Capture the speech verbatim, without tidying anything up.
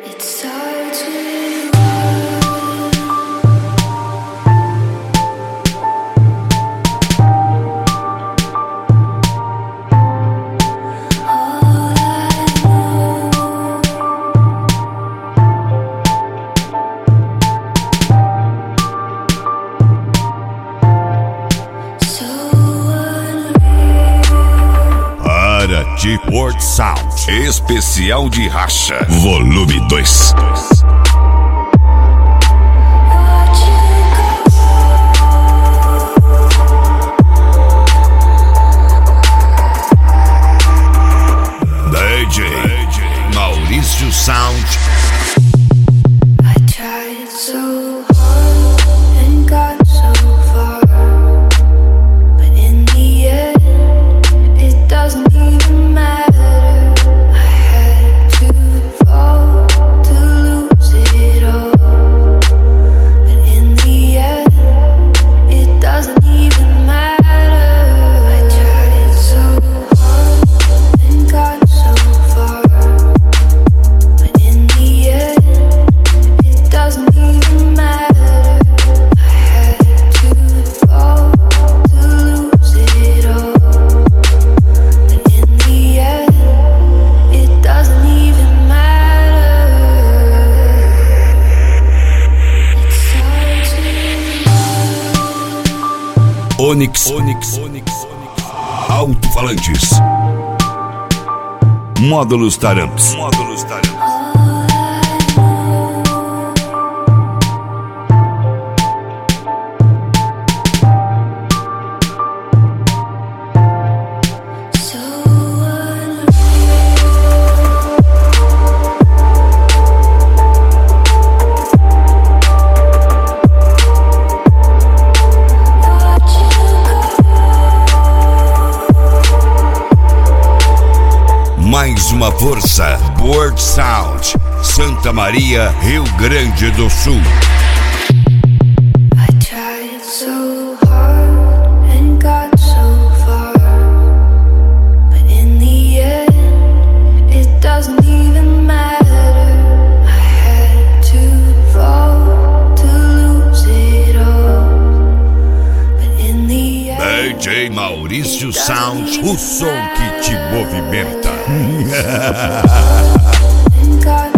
World Sound especial de racha, volume dois. D J Maurício Sound. Onyx, Onyx, Onyx, alto-falantes, módulos Taramps, módulos Taramps. Mais uma força, World Sound, Santa Maria, Rio Grande do Sul. D J Maurício Sound, o som que te movimenta.